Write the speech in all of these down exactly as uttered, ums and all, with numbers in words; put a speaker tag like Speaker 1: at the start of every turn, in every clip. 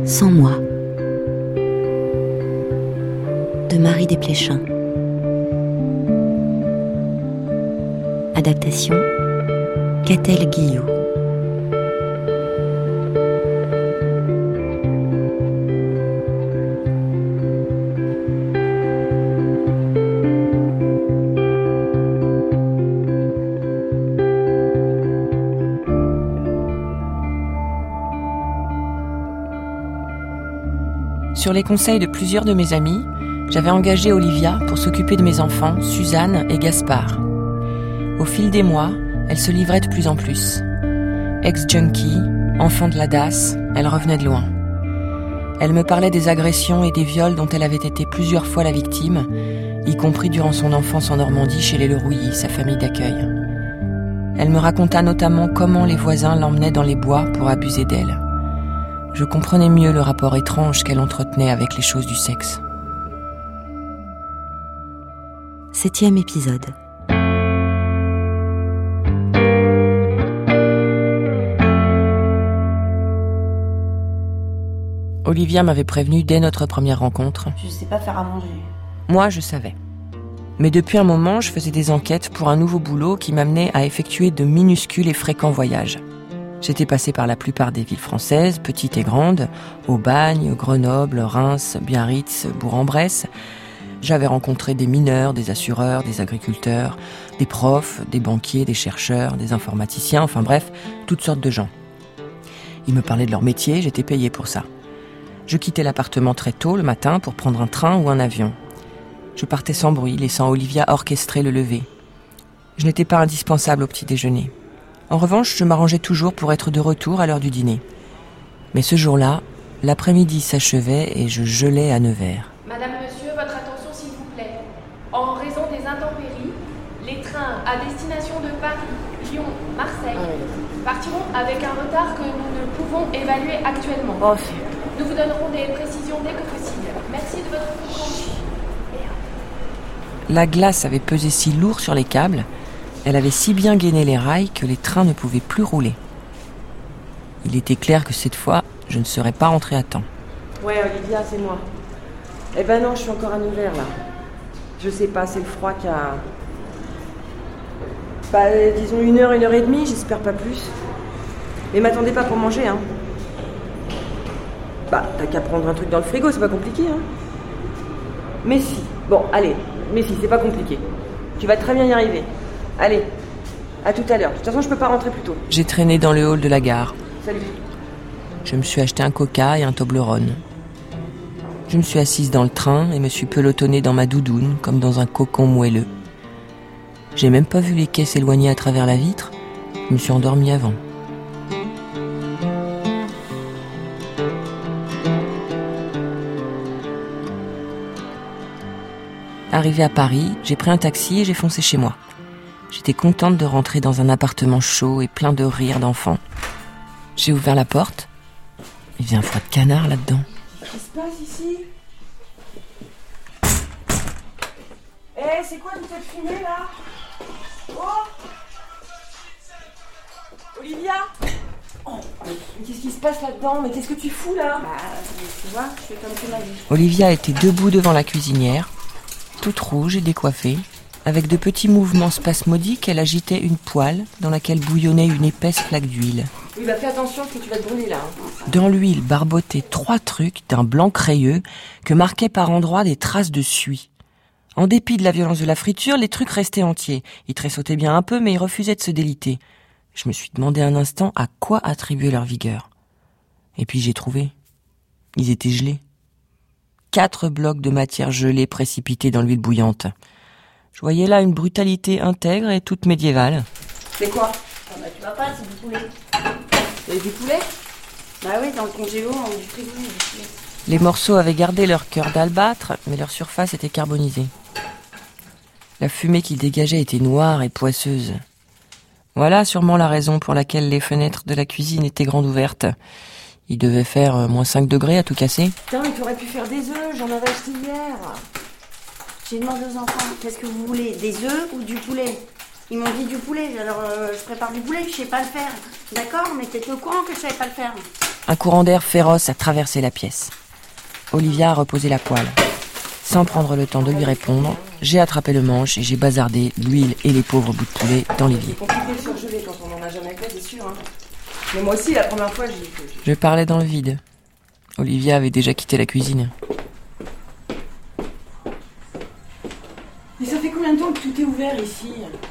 Speaker 1: Sans moi de Marie Desplechin. Adaptation Catel Guillou.
Speaker 2: Sur les conseils de plusieurs de mes amis, j'avais engagé Olivia pour s'occuper de mes enfants, Suzanne et Gaspard. Au fil des mois, elle se livrait de plus en plus. Ex-junkie, enfant de la D A S, elle revenait de loin. Elle me parlait des agressions et des viols dont elle avait été plusieurs fois la victime, y compris durant son enfance en Normandie chez les Lerouilly, sa famille d'accueil. Elle me raconta notamment comment les voisins l'emmenaient dans les bois pour abuser d'elle. Je comprenais mieux le rapport étrange qu'elle entretenait avec les choses du sexe.
Speaker 1: Septième épisode.
Speaker 2: Olivia m'avait prévenu dès notre première rencontre.
Speaker 3: Je sais pas faire à manger.
Speaker 2: Moi, je savais. Mais depuis un moment, je faisais des enquêtes pour un nouveau boulot qui m'amenait à effectuer de minuscules et fréquents voyages. J'étais passée par la plupart des villes françaises, petites et grandes, Aubagne, Grenoble, Reims, Biarritz, Bourg-en-Bresse. J'avais rencontré des mineurs, des assureurs, des agriculteurs, des profs, des banquiers, des chercheurs, des informaticiens, enfin bref, toutes sortes de gens. Ils me parlaient de leur métier, j'étais payée pour ça. Je quittais l'appartement très tôt le matin pour prendre un train ou un avion. Je partais sans bruit, laissant Olivia orchestrer le lever. Je n'étais pas indispensable au petit déjeuner. En revanche, je m'arrangeais toujours pour être de retour à l'heure du dîner. Mais ce jour-là, l'après-midi s'achevait et je gelais à Nevers.
Speaker 4: Madame, monsieur, votre attention s'il vous plaît. En raison des intempéries, les trains à destination de Paris, Lyon, Marseille partiront avec un retard que nous ne pouvons évaluer actuellement.
Speaker 3: Oh,
Speaker 4: nous vous donnerons des précisions dès que possible. Merci de votre compréhension.
Speaker 2: La glace avait pesé si lourd sur les câbles, elle avait si bien gainé les rails que les trains ne pouvaient plus rouler. Il était clair que cette fois, je ne serais pas rentrée à temps.
Speaker 3: Ouais, Olivia, c'est moi. Eh ben non, je suis encore à Nevers, là. Je sais pas, c'est le froid qui a... Bah, disons une heure, une heure et demie, j'espère pas plus. Mais m'attendez pas pour manger, hein. Bah, t'as qu'à prendre un truc dans le frigo, c'est pas compliqué, hein. Mais si. Bon, allez, mais si, c'est pas compliqué. Tu vas très bien y arriver. Allez, à tout à l'heure. De toute façon, je peux pas rentrer plus tôt.
Speaker 2: J'ai traîné dans le hall de la gare.
Speaker 3: Salut.
Speaker 2: Je me suis acheté un coca et un Toblerone. Je me suis assise dans le train et me suis pelotonnée dans ma doudoune, comme dans un cocon moelleux. J'ai même pas vu les quais s'éloigner à travers la vitre. Je me suis endormie avant. Arrivé à Paris, j'ai pris un taxi et j'ai foncé chez moi. J'étais contente de rentrer dans un appartement chaud et plein de rires d'enfants. J'ai ouvert la porte. Il y a un froid de canard là-dedans.
Speaker 3: Qu'est-ce qui se passe ici? Eh, hey, c'est quoi toute cette fumée là? Oh, Olivia. Oh, mais qu'est-ce qui se passe là-dedans? Mais qu'est-ce que tu fous là? Bah, tu vois, je fais comme tu m'as dit.
Speaker 2: Olivia était debout devant la cuisinière, toute rouge et décoiffée. Avec de petits mouvements spasmodiques, elle agitait une poêle dans laquelle bouillonnait une épaisse flaque d'huile.
Speaker 3: Oui, bah fais attention parce que tu vas te brûler là. Hein.
Speaker 2: Dans l'huile barbotaient trois trucs d'un blanc crayeux que marquaient par endroits des traces de suie. En dépit de la violence de la friture, les trucs restaient entiers. Ils tressautaient bien un peu, mais ils refusaient de se déliter. Je me suis demandé un instant à quoi attribuer leur vigueur. Et puis j'ai trouvé. Ils étaient gelés. Quatre blocs de matière gelée précipités dans l'huile bouillante. Je voyais là une brutalité intègre et toute médiévale.
Speaker 3: C'est quoi?
Speaker 5: Ah bah tu vas pas, c'est du poulet.
Speaker 3: Et du poulet?
Speaker 5: Bah oui, dans le congélo, on du frigo, du poulet.
Speaker 2: Les morceaux avaient gardé leur cœur d'albâtre, mais leur surface était carbonisée. La fumée qu'ils dégageaient était noire et poisseuse. Voilà sûrement la raison pour laquelle les fenêtres de la cuisine étaient grandes ouvertes. Il devait faire euh, moins cinq degrés à tout casser.
Speaker 3: Putain, mais tu aurais pu faire des œufs, j'en avais acheté hier.
Speaker 5: J'ai demandé aux enfants, qu'est-ce que vous voulez, des œufs ou du poulet? Ils m'ont dit du poulet, alors euh, je prépare du poulet, je sais pas le faire. D'accord, mais t'étais au courant que je savais pas le faire.
Speaker 2: Un courant d'air féroce a traversé la pièce. Olivia a reposé la poêle. Sans prendre le temps de lui répondre, j'ai attrapé le manche et j'ai bazardé l'huile et les pauvres bouts de poulet dans l'évier.
Speaker 3: C'est compliqué de surgeler quand on en a jamais fait, c'est sûr. Hein. Mais moi aussi, la première fois, j'ai...
Speaker 2: Je parlais dans le vide. Olivia avait déjà quitté la cuisine.
Speaker 3: Mais ça fait combien de temps que tout est ouvert ici?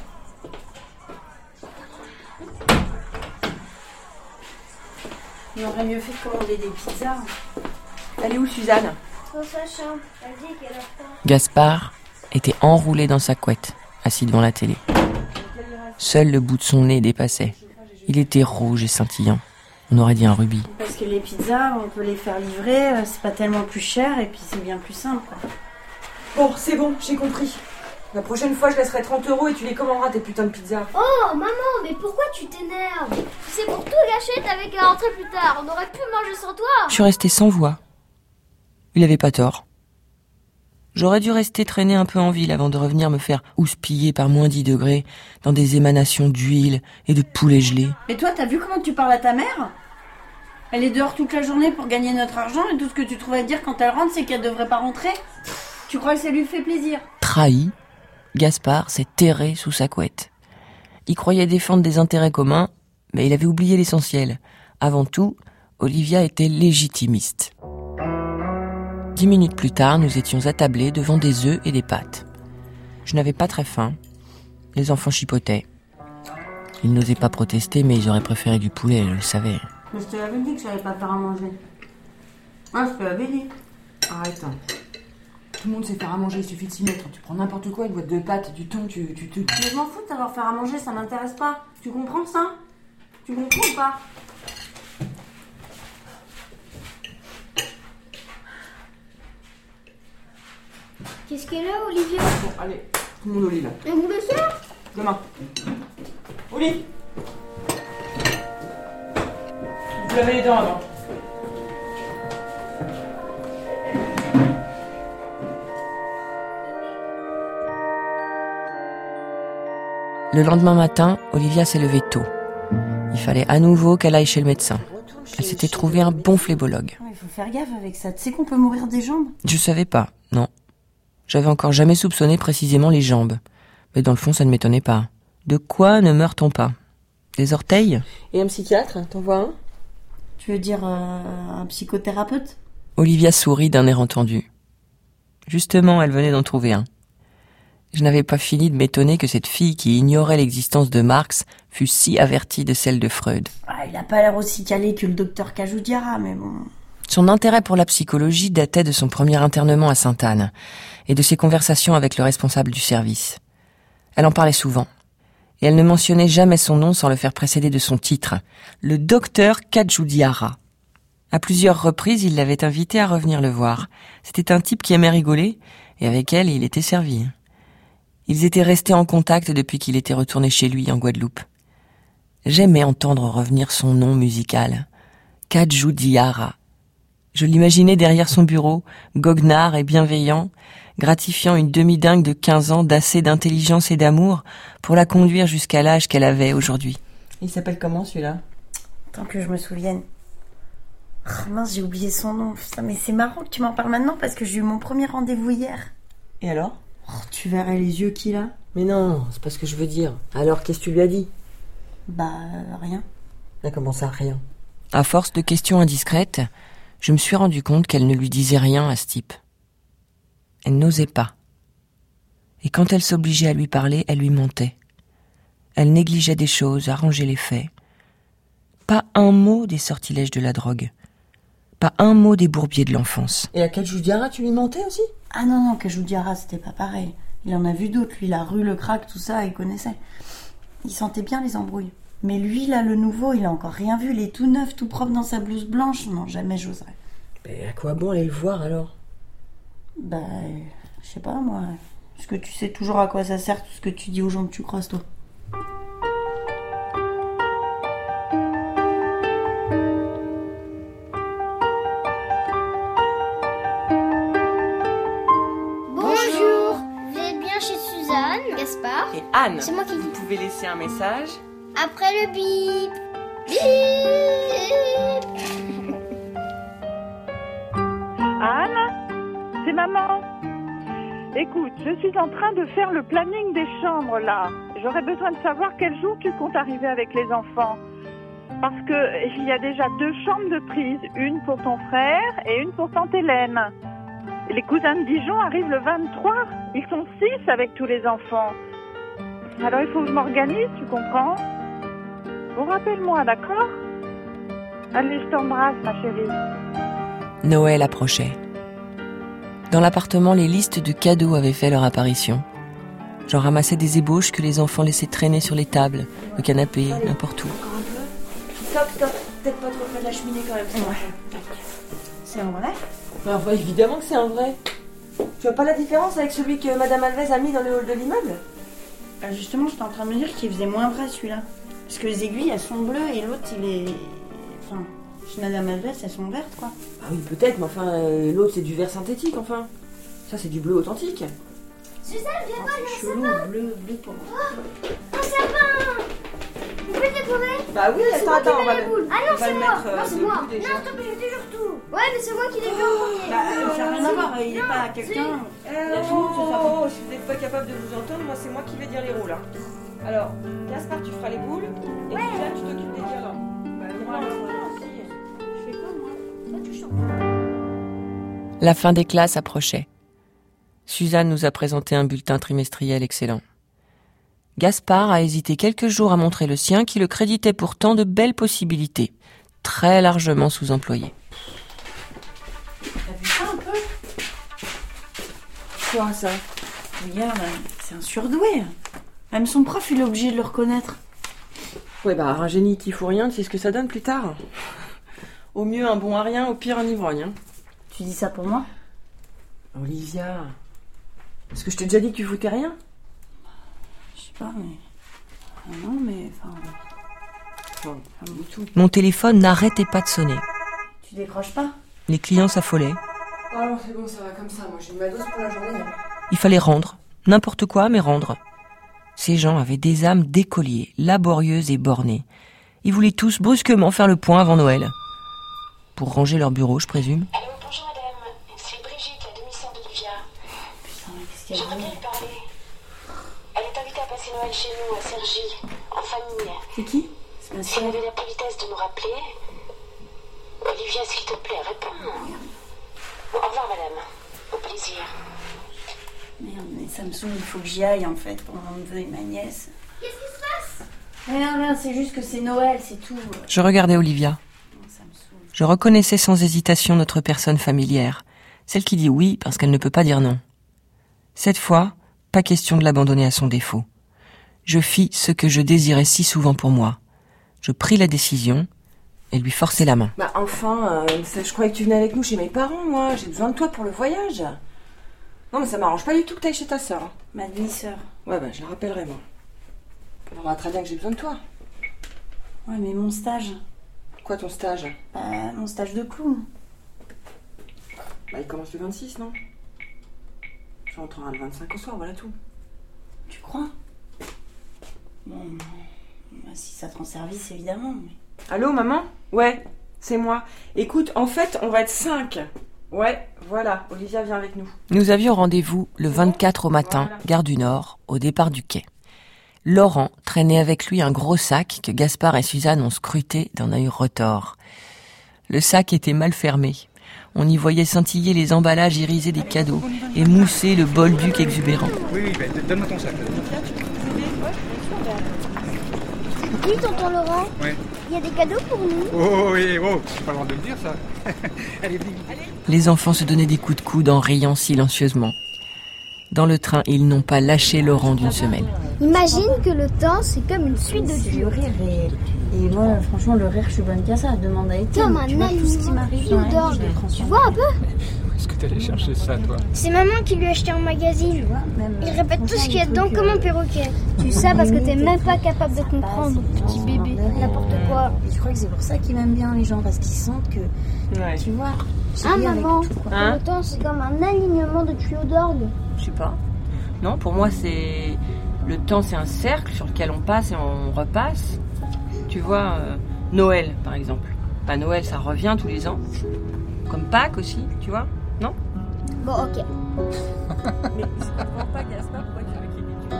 Speaker 5: On aurait mieux fait de commander des pizzas.
Speaker 3: Elle est où, Suzanne?
Speaker 6: Dans sa chambre. Elle dit qu'elle a faim.
Speaker 2: Gaspard était enroulé dans sa couette, assis devant la télé. Seul le bout de son nez dépassait. Il était rouge et scintillant. On aurait dit un rubis.
Speaker 5: Parce que les pizzas, on peut les faire livrer, euh, c'est pas tellement plus cher et puis c'est bien plus simple. Quoi.
Speaker 3: Bon, c'est bon, j'ai compris. La prochaine fois, je laisserai trente euros et tu les commanderas, tes putains de pizzas.
Speaker 6: Oh, maman, mais pourquoi tu t'énerves? C'est pour tout gâcher, t'avais qu'à rentrer plus tard. On aurait pu manger sans toi.
Speaker 2: Je suis restée sans voix. Il avait pas tort. J'aurais dû rester traîner un peu en ville avant de revenir me faire houspiller par moins dix degrés dans des émanations d'huile et de poulet gelé.
Speaker 5: Mais toi, t'as vu comment tu parles à ta mère? Elle est dehors toute la journée pour gagner notre argent et tout ce que tu trouves à dire quand elle rentre, c'est qu'elle devrait pas rentrer. Tu crois que ça lui fait plaisir?
Speaker 2: Trahi, Gaspard s'est terré sous sa couette. Il croyait défendre des intérêts communs, mais il avait oublié l'essentiel. Avant tout, Olivia était légitimiste. Dix minutes plus tard, nous étions attablés devant des œufs et des pâtes. Je n'avais pas très faim. Les enfants chipotaient. Ils n'osaient pas protester, mais ils auraient préféré du poulet, je le savais.
Speaker 5: Mais je te l'avais dit que je savais pas faire à manger. Ah, je te l'avais dit.
Speaker 3: Arrête. Tout le monde sait faire à manger, il suffit de s'y mettre. Tu prends n'importe quoi, une boîte de pâtes, du thon, tu... tu, tu...
Speaker 5: Mais je m'en fous de savoir faire à manger, ça m'intéresse pas. Tu comprends ça? Tu comprends ou pas?
Speaker 6: Qu'est-ce qu'elle a, Olivia?
Speaker 3: Bon, allez, tout le monde au lit, là.
Speaker 6: Et vous le faire?
Speaker 3: Demain. Au lit. Vous lavez les dents avant.
Speaker 2: Le lendemain matin, Olivia s'est levée tôt. Il fallait à nouveau qu'elle aille chez le médecin. Elle s'était trouvée un bon phlébologue.
Speaker 5: Il faut faire gaffe avec ça. Tu sais qu'on peut mourir des jambes?
Speaker 2: Je savais pas, non. J'avais encore jamais soupçonné précisément les jambes. Mais dans le fond, ça ne m'étonnait pas. De quoi ne meurt-on pas? Des orteils?
Speaker 3: Et un psychiatre, t'en vois un?
Speaker 5: Tu veux dire euh, un psychothérapeute?
Speaker 2: Olivia sourit d'un air entendu. Justement, elle venait d'en trouver un. Je n'avais pas fini de m'étonner que cette fille qui ignorait l'existence de Marx fût si avertie de celle de Freud.
Speaker 5: Ah, il a pas l'air aussi calé que le docteur Kajoudiara, mais bon...
Speaker 2: Son intérêt pour la psychologie datait de son premier internement à Sainte-Anne et de ses conversations avec le responsable du service. Elle en parlait souvent. Et elle ne mentionnait jamais son nom sans le faire précéder de son titre, le docteur Kajoudiara. À plusieurs reprises, il l'avait invitée à revenir le voir. C'était un type qui aimait rigoler, et avec elle, il était servi. Ils étaient restés en contact depuis qu'il était retourné chez lui en Guadeloupe. J'aimais entendre revenir son nom musical, Kajoudiara. Je l'imaginais derrière son bureau, goguenard et bienveillant, gratifiant une demi-dingue de quinze ans d'assez d'intelligence et d'amour pour la conduire jusqu'à l'âge qu'elle avait aujourd'hui.
Speaker 3: Il s'appelle comment, celui-là?
Speaker 5: Tant que je me souvienne. Oh, mince, j'ai oublié son nom. Putain, mais c'est marrant que tu m'en parles maintenant parce que j'ai eu mon premier rendez-vous hier.
Speaker 3: Et alors?
Speaker 5: Oh, tu verrais les yeux qu'il a.
Speaker 3: Mais non, c'est pas ce que je veux dire. Alors, qu'est-ce que tu lui as dit?
Speaker 5: Bah, euh, rien.
Speaker 3: Ah, comment ça, rien?
Speaker 2: À force de questions indiscrètes, je me suis rendu compte qu'elle ne lui disait rien à ce type. Elle n'osait pas. Et quand elle s'obligeait à lui parler, elle lui mentait. Elle négligeait des choses, arrangeait les faits. Pas un mot des sortilèges de la drogue. Pas un mot des bourbiers de l'enfance.
Speaker 3: Et à Kajoudiara, tu lui mentais aussi?
Speaker 5: Ah non, non, Kajoudiara, c'était pas pareil. Il en a vu d'autres, lui, la rue, le crack, tout ça, il connaissait. Il sentait bien les embrouilles. Mais lui, là, le nouveau, il a encore rien vu, il est tout neuf, tout propre dans sa blouse blanche. Non, jamais j'oserais.
Speaker 3: Mais à quoi bon aller le voir, alors?
Speaker 5: Bah, je sais pas, moi. Est-ce que tu sais toujours à quoi ça sert, tout ce que tu dis aux gens que tu croises, toi?
Speaker 6: Bonjour. Vous êtes bien chez Suzanne, Gaspard?
Speaker 3: Et Anne,
Speaker 6: C'est moi qui
Speaker 3: vous
Speaker 6: dis.
Speaker 3: pouvez laisser un message?
Speaker 6: Après le bip.
Speaker 7: Anne, c'est maman. Écoute, je suis en train de faire le planning des chambres là. J'aurais besoin de savoir quel jour tu comptes arriver avec les enfants. Parce que il y a déjà deux chambres de prise, une pour ton frère et une pour tante Hélène. Les cousins de Dijon arrivent le vingt-trois. Ils sont six avec tous les enfants. Alors il faut que je m'organise, tu comprends? Bon, rappelle-moi, d'accord? Allez, je t'embrasse, ma chérie.
Speaker 2: Noël approchait. Dans l'appartement, les listes de cadeaux avaient fait leur apparition. J'en ramassais des ébauches que les enfants laissaient traîner sur les tables, le canapé,
Speaker 3: Allez,
Speaker 2: n'importe où.
Speaker 3: Encore un peu. Stop, stop. Peut-être pas trop près de la cheminée quand même.
Speaker 5: Ouais. C'est un vrai?
Speaker 3: Enfin, bah, évidemment que c'est un vrai. Tu vois pas la différence avec celui que Madame Alves a mis dans le hall de l'immeuble?
Speaker 5: Ah, justement, j'étais en train de me dire qu'il faisait moins vrai celui-là. Parce que les aiguilles, elles sont bleues et l'autre, il est... Enfin, chez Madame Alves, elles sont vertes, quoi.
Speaker 3: Ah oui, peut-être, mais enfin, euh, l'autre c'est du vert synthétique, enfin. Ça, c'est du bleu authentique.
Speaker 6: Suzanne, viens
Speaker 5: Oh,
Speaker 6: pas,
Speaker 5: c'est
Speaker 6: le
Speaker 5: chelou,
Speaker 6: sapin.
Speaker 5: bleu, bleu pour moi.
Speaker 6: Un sapin. Vous pouvez le décorer?
Speaker 3: Bah oui,
Speaker 6: C'est
Speaker 3: attends,
Speaker 6: moi qui
Speaker 3: attends, on
Speaker 6: mets
Speaker 3: va
Speaker 6: les
Speaker 3: le,
Speaker 6: boules. Ah
Speaker 3: on
Speaker 6: non,
Speaker 3: va
Speaker 6: c'est
Speaker 3: le
Speaker 6: moi.
Speaker 3: mettre euh,
Speaker 6: Non, c'est
Speaker 3: debout
Speaker 6: moi.
Speaker 3: déjà.
Speaker 6: Non, stop, je toujours tout. Ouais, mais c'est moi qui l'ai vu en premier.
Speaker 5: Bah, euh, ça n'a rien à voir, il est pas à quelqu'un.
Speaker 3: Eh,
Speaker 5: Il y a
Speaker 3: oh,
Speaker 5: tout le monde, ce
Speaker 3: oh,
Speaker 5: sapin.
Speaker 3: oh, si vous n'êtes pas capable de vous entendre, moi c'est moi qui vais dire les rôles. Hein. Alors, Gaspard, tu feras les boules, et
Speaker 6: Ouais.
Speaker 3: Suzanne, tu t'occupes des guirlandes. Bah, moi, aussi.
Speaker 6: Je fais quoi, moi? Toi, tu chantes.
Speaker 2: La fin des classes approchait. Suzanne nous a présenté un bulletin trimestriel excellent. Gaspard a hésité quelques jours à montrer le sien qui le créditait pourtant de belles possibilités, très largement sous-employées.
Speaker 5: T'as vu ça un peu?
Speaker 3: Quoi, ça?
Speaker 5: Regarde, c'est un surdoué. Même son prof, il est obligé de le reconnaître.
Speaker 3: Ouais, bah, un génie qui fout rien, tu sais ce que ça donne plus tard. Au mieux, un bon à rien, au pire, un ivrogne. Hein.
Speaker 5: Tu dis ça pour moi?
Speaker 3: Olivia, est-ce que je t'ai déjà dit que tu foutais rien?
Speaker 5: Je sais pas, mais... Ah non, mais... Enfin...
Speaker 3: Enfin, pas du tout.
Speaker 2: Mon téléphone n'arrêtait pas de sonner.
Speaker 5: Tu décroches pas?
Speaker 2: Les clients s'affolaient.
Speaker 3: Oh non, c'est bon, ça va comme ça, moi j'ai eu ma dose pour la journée. Hein.
Speaker 2: Il fallait rendre. N'importe quoi, mais rendre. Ces gens avaient des âmes d'écoliers, laborieuses et bornées. Ils voulaient tous brusquement faire le point avant Noël. Pour ranger leur bureau, je présume.
Speaker 8: Allô, bonjour madame, c'est Brigitte, la demi-sœur d'Olivia.
Speaker 5: Putain, mais qu'est-ce qu'il y a
Speaker 8: J'aimerais bien lui parler. Elle est invitée à passer Noël chez nous, à Cergy, en famille.
Speaker 5: C'est qui? C'est pas
Speaker 8: Si elle
Speaker 5: ça.
Speaker 8: avait la politesse de nous rappeler. Olivia, s'il te plaît, réponds. Bon, au revoir madame, au plaisir.
Speaker 5: Merde, mais ça me saoule, il faut que j'y aille en fait pour mon neveu et ma nièce.
Speaker 6: Qu'est-ce qui se passe?
Speaker 5: Rien, rien, c'est juste que c'est Noël, c'est tout.
Speaker 2: Je regardais Olivia.
Speaker 5: Non, ça me saoule.
Speaker 2: Je reconnaissais sans hésitation notre personne familière, celle qui dit oui parce qu'elle ne peut pas dire non. Cette fois, pas question de l'abandonner à son défaut. Je fis ce que je désirais si souvent pour moi. Je pris la décision et lui forçai la main.
Speaker 3: Bah enfin, euh, je croyais que tu venais avec nous chez mes parents, moi. J'ai besoin de toi pour le voyage. Non, mais ça m'arrange pas du tout que t'ailles chez ta sœur. Hein.
Speaker 5: Ma demi-sœur.
Speaker 3: Ouais, bah je la rappellerai, moi. On va très bien que j'ai besoin de toi.
Speaker 5: Ouais, mais mon stage.
Speaker 3: Quoi, ton stage?
Speaker 5: Bah, mon stage de clown.
Speaker 3: Bah, il commence le vingt-six, non? Je rentrerai le vingt-cinq au soir, voilà tout.
Speaker 5: Tu crois? Bon, bah, si ça te rend service, évidemment. Mais...
Speaker 3: Allô, maman? Ouais, c'est moi. Écoute, en fait, on va être cinq. Ouais, voilà, Olivia vient avec nous.
Speaker 2: Nous avions rendez-vous le vingt-quatre au matin, gare du Nord, au départ du quai. Laurent traînait avec lui un gros sac que Gaspard et Suzanne ont scruté d'un œil retors. Le sac était mal fermé. On y voyait scintiller les emballages irisés des cadeaux et mousser le bolduc exubérant.
Speaker 9: Oui, oui, bah, donne-moi ton sac.
Speaker 6: Oui, tonton Laurent.
Speaker 9: Ouais.
Speaker 6: Il y a des cadeaux pour nous.
Speaker 9: Oh, oui, oh, c'est pas le droit de le dire, ça. Allez, vite.
Speaker 2: Les enfants se donnaient des coups de coude en riant silencieusement. Dans le train, ils n'ont pas lâché Laurent d'une semelle.
Speaker 6: Imagine que le temps, c'est comme une suite de
Speaker 5: C'est le
Speaker 6: tuyaux.
Speaker 5: rire et, et moi, franchement, le rire, je suis bonne qu'à ça. Demande à Étienne.
Speaker 6: Comme un
Speaker 5: Tu vois, tout ce qui
Speaker 6: aliment
Speaker 5: m'arrive dans la vie,
Speaker 6: d'orgue.
Speaker 5: je le transforme.
Speaker 6: Tu vois un peu?
Speaker 9: Où est-ce que t'allais chercher ça, toi?
Speaker 6: C'est maman qui lui a acheté un magazine.
Speaker 5: Tu vois, même,
Speaker 6: Il
Speaker 5: euh,
Speaker 6: répète tout ce
Speaker 5: franchement,
Speaker 6: qu'il y a
Speaker 5: les
Speaker 6: dedans
Speaker 5: trucs,
Speaker 6: comme un
Speaker 5: euh,
Speaker 6: perroquet. Tu sais parce que t'es même pas capable de comprendre, petit bébé. N'importe quoi.
Speaker 5: Et je crois que c'est pour ça qu'ils m'aiment bien, les gens, parce qu'ils sentent que,
Speaker 3: Ouais.
Speaker 5: tu vois, j'ai
Speaker 6: Ah
Speaker 5: bien avec
Speaker 6: maman,
Speaker 5: tout, quoi.
Speaker 3: Hein?
Speaker 6: le temps c'est comme un alignement de tuyaux d'orgue.
Speaker 3: Je sais pas. Non, pour moi, c'est... Le temps, c'est un cercle sur lequel on passe et on repasse. Tu vois, euh, Noël, par exemple. Bah, Noël, ça revient tous les ans. Comme Pâques aussi, tu vois, non?
Speaker 6: Bon, ok.
Speaker 3: Mais je comprends pas, Gaspard, pourquoi tu veux qu'il y ait des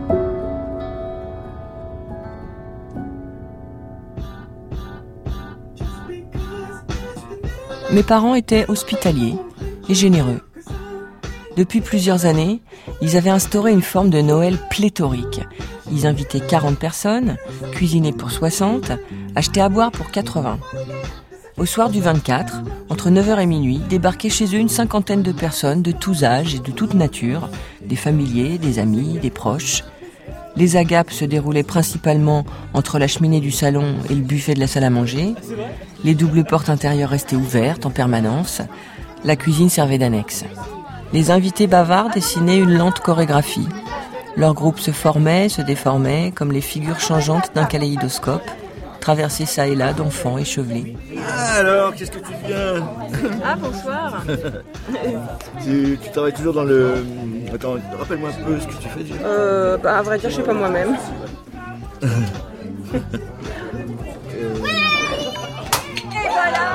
Speaker 3: Mes parents étaient hospitaliers et généreux. Depuis plusieurs années, ils avaient instauré une forme de Noël pléthorique. Ils invitaient quarante personnes, cuisinaient pour soixante, achetaient à boire pour quatre-vingts. Au soir du vingt-quatre, entre neuf heures et minuit, débarquaient chez eux une cinquantaine de personnes de tous âges et de toute nature, des familiers, des amis, des proches. Les agapes se déroulaient principalement entre la cheminée du salon et le buffet de la salle à manger. Les doubles portes intérieures restaient ouvertes en permanence. La cuisine servait d'annexe. Les invités bavards dessinaient une lente chorégraphie. Leur groupe se formait, se déformait, comme les figures changeantes d'un kaléidoscope, traversées çà et là d'enfants échevelés.
Speaker 10: Alors, qu'est-ce que tu viens?
Speaker 3: Ah, bonsoir.
Speaker 10: tu, tu travailles toujours dans le... Attends, rappelle-moi un peu ce que tu fais déjà.
Speaker 3: Euh, bah, à vrai dire, je sais pas moi-même.
Speaker 10: euh...
Speaker 3: Et voilà.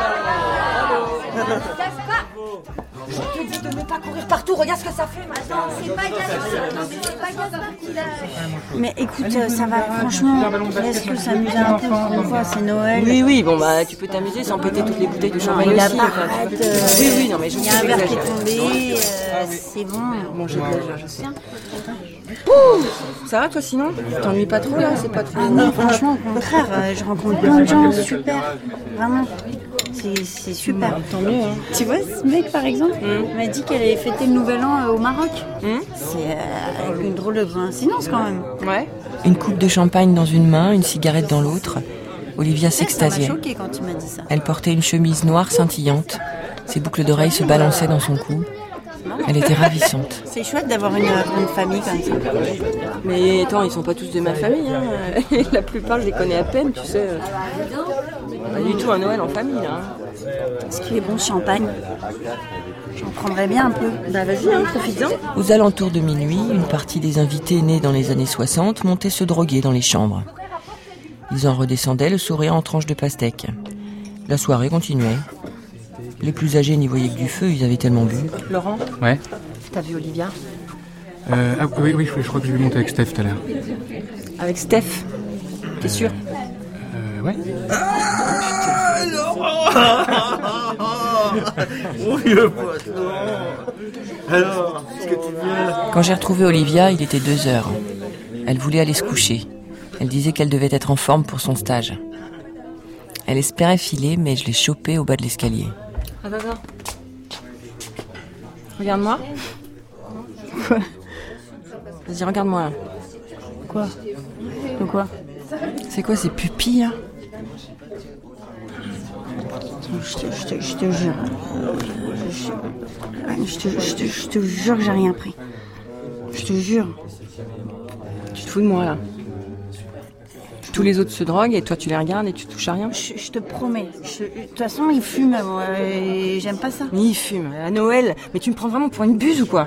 Speaker 3: Je te dis de ne pas courir partout, regarde ce que ça fait maintenant.
Speaker 6: C'est pas Gaspard, c'est pas Gaspard qui l'a.
Speaker 5: Mais écoute, ça va, franchement, laisse-le s'amuser un peu pour une fois, c'est Noël.
Speaker 3: Oui, oui, bon bah tu peux t'amuser sans péter toutes les bouteilles de champagne
Speaker 5: il a
Speaker 3: aussi.
Speaker 5: pas
Speaker 3: Enfin,
Speaker 5: hâte,
Speaker 3: tu-
Speaker 5: euh,
Speaker 3: Oui, oui, non mais je
Speaker 5: Il y a un verre qui est tombé, euh, c'est bon.
Speaker 3: Bon, j'exagère, je sais. Ça va toi sinon? T'ennuies pas trop là? C'est pas trop...
Speaker 5: Ah non, franchement, au contraire, euh, je rencontre plein de gens, super, vraiment. C'est, c'est super.
Speaker 3: Tant mieux, hein.
Speaker 5: Tu vois, ce mec, par exemple,
Speaker 3: Mm.
Speaker 5: m'a dit qu'elle avait fêté le Nouvel An euh, au Maroc.
Speaker 3: Hum
Speaker 5: C'est euh, une drôle de coïncidence, quand même.
Speaker 3: Ouais.
Speaker 2: Une coupe de champagne dans une main, une cigarette dans l'autre. Olivia
Speaker 5: Ça m'a
Speaker 2: s'extasiait.
Speaker 5: choquée quand il m'a dit ça.
Speaker 2: Elle portait une chemise noire scintillante. Ses boucles d'oreilles se balançaient dans son cou. Elle était ravissante.
Speaker 5: C'est chouette d'avoir une, une famille comme ça.
Speaker 3: Mais attends, ils sont pas tous de ma famille, hein. La plupart, je les connais à peine, tu sais. Pas du tout un Noël en famille, là.
Speaker 5: Est-ce qu'il est bon ce champagne? J'en prendrais bien un peu.
Speaker 3: Bah vas-y, hein, profite-en.
Speaker 2: Aux alentours de minuit, une partie des invités nés dans les années soixante montait se droguer dans les chambres. Ils en redescendaient, le sourire en tranche de pastèque. La soirée continuait. Les plus âgés n'y voyaient que du feu, ils avaient tellement bu.
Speaker 3: Laurent,
Speaker 9: Ouais.
Speaker 3: t'as vu Olivia?
Speaker 9: Euh, ah oui, oui, je crois que je vais monter avec Steph tout à l'heure.
Speaker 3: Avec Steph? T'es sûr?
Speaker 9: Euh, ouais.
Speaker 10: Mon vieux pote, Laurent. Alors, est-ce que tu viens?
Speaker 2: Quand j'ai retrouvé Olivia, il était deux heures. Elle voulait aller se coucher. Elle disait qu'elle devait être en forme pour son stage. Elle espérait filer, mais je l'ai chopée au bas de l'escalier.
Speaker 3: Attends, attends. Regarde-moi.
Speaker 5: Quoi?
Speaker 3: Vas-y, regarde-moi là.
Speaker 5: Quoi? De quoi?
Speaker 3: C'est quoi ces pupilles là?
Speaker 5: Je te, je te, je te jure. Je, je te, je, te, je te jure que j'ai rien pris. Je te jure.
Speaker 3: Tu te fous de moi là. Tous les autres se droguent et toi tu les regardes et tu touches à rien.
Speaker 5: Je, je te promets. Je- De toute façon, ils fument, moi, et j'aime pas ça.
Speaker 3: Ni ils fument. À Noël. Mais tu me prends vraiment pour une buse ou quoi?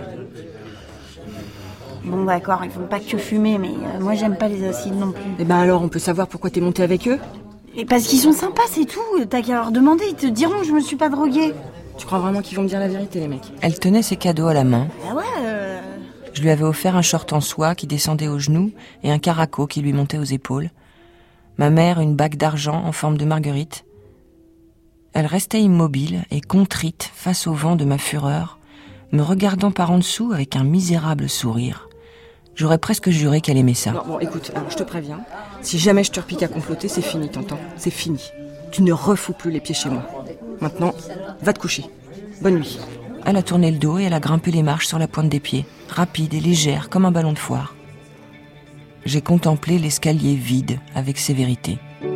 Speaker 5: Bon, d'accord, ils font pas que fumer, mais euh, moi, j'aime pas les acides non plus.
Speaker 3: Eh ben alors, on peut savoir pourquoi t'es monté avec eux?
Speaker 5: Et parce qu'ils sont sympas, c'est tout. T'as qu'à leur demander, ils te diront que je me suis pas droguée.
Speaker 3: Tu crois vraiment qu'ils vont me dire la vérité, les mecs?
Speaker 2: Elle tenait ses cadeaux à la main.
Speaker 5: Ah ouais, euh...
Speaker 2: Je lui avais offert un short en soie qui descendait aux genoux et un caraco qui lui montait aux épaules. Ma mère, une bague d'argent en forme de marguerite. Elle restait immobile et contrite face au vent de ma fureur, me regardant par en dessous avec un misérable sourire. J'aurais presque juré qu'elle aimait ça.
Speaker 3: Non, bon, écoute, alors je te préviens. Si jamais je te repique à comploter, c'est fini, t'entends? C'est fini. Tu ne refous plus les pieds chez moi. Maintenant, va te coucher. Bonne nuit.
Speaker 2: Elle a tourné le dos et elle a grimpé les marches sur la pointe des pieds, rapide et légère comme un ballon de foire. J'ai contemplé l'escalier vide avec sévérité.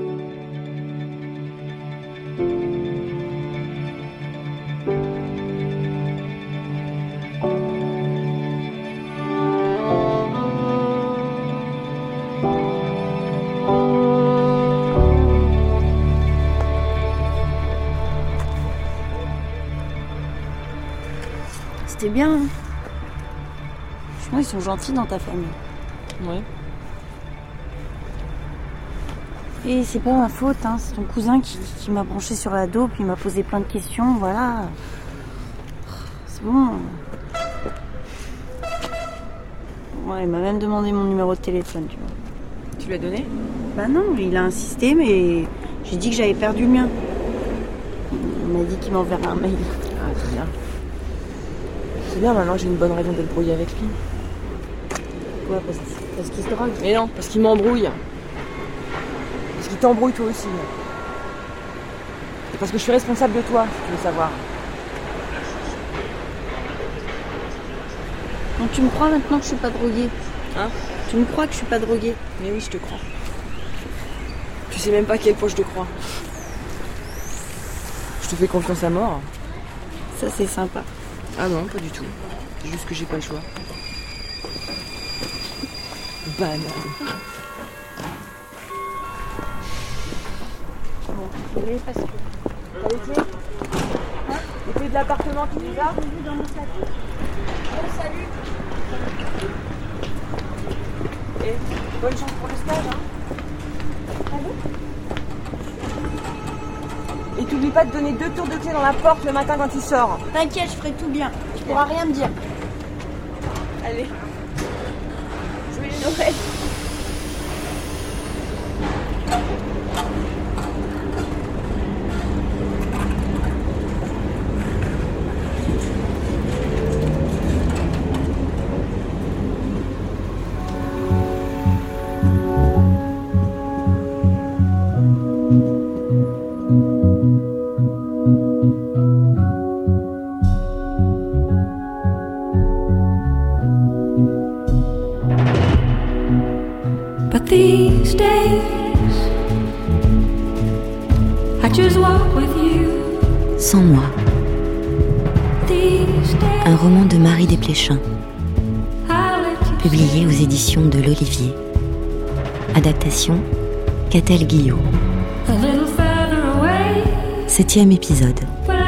Speaker 5: C'était bien. Hein. Franchement, ils sont gentils dans ta famille.
Speaker 3: Ouais.
Speaker 5: Et c'est pas ma faute, hein. C'est ton cousin qui, qui m'a branché sur la dope, il m'a posé plein de questions, voilà. C'est bon. Ouais, il m'a même demandé mon numéro de téléphone, tu vois.
Speaker 2: Tu lui as donné?
Speaker 5: Bah non, il a insisté, mais j'ai dit que j'avais perdu le mien. Il m'a dit qu'il m'enverrait un mail.
Speaker 2: Ah, c'est bien. C'est bien, maintenant j'ai une bonne raison de le brouiller avec lui.
Speaker 5: Ouais, parce, parce qu'il se drogue.
Speaker 2: Mais non, parce qu'il m'embrouille. Parce qu'il t'embrouille toi aussi. Et parce que je suis responsable de toi, si tu veux savoir.
Speaker 5: Donc tu me crois maintenant que je suis pas droguée?
Speaker 2: Hein?
Speaker 5: Tu me crois que je suis pas droguée?
Speaker 2: Mais oui, je te crois. Tu sais même pas à quel point je te crois. Je te fais confiance à mort.
Speaker 5: Ça c'est sympa.
Speaker 2: Ah non, pas du tout. C'est juste que j'ai pas le choix. Banane.
Speaker 5: Bon, je vais parce que...
Speaker 2: T'as les clés? Hein? Les clés de l'appartement, tu les as?
Speaker 5: Dans mon sac. Oh, salut.
Speaker 2: Et bonne chance pour le stage, hein?
Speaker 5: Allô?
Speaker 2: Et t'oublies pas de donner deux tours de clé dans la porte le matin quand il sort.
Speaker 5: T'inquiète, je ferai tout bien. Tu pourras rien me dire.
Speaker 2: Allez. Joyeux Noël.
Speaker 3: But these days, I just walk with you.
Speaker 1: Sans moi. Un roman de Marie Desplechin, publié aux éditions de l'Olivier. Adaptation, Catel Guillot. Septième épisode.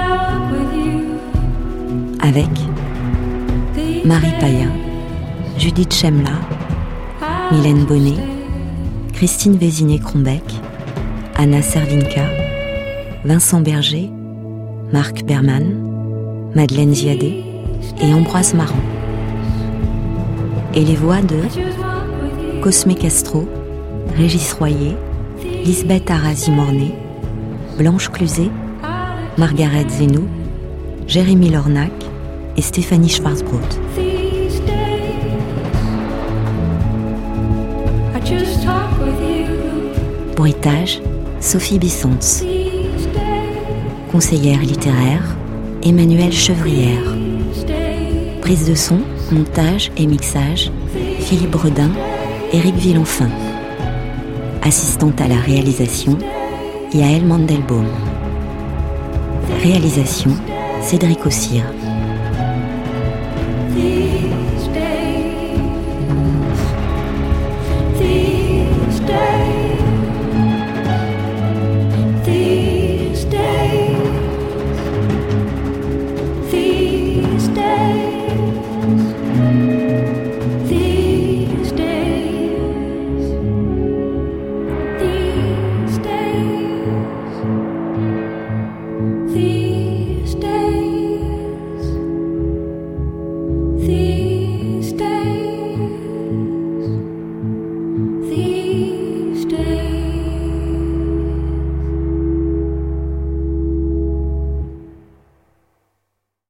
Speaker 1: Avec Marie Paya, Judith Chemla, Mylène Bonnet, Christine Vézinet-Crombec, Anna Servinka, Vincent Berger, Marc Berman, Madeleine Ziadé et Ambroise Marant. Et les voix de Cosme Castro, Régis Royer, Lisbeth Arasi-Mornay, Blanche Cluzet, Margaret Zenou, Jérémy Lornac et Stéphanie Schwarzbrot. Bruitage, Sophie Bissons. Conseillère littéraire, Emmanuelle Chevrière. Prise de son, montage et mixage, Philippe Bredin, Éric Villonfin. Assistante à la réalisation, Yaël Mandelbaum. Réalisation, Cédric Ossire.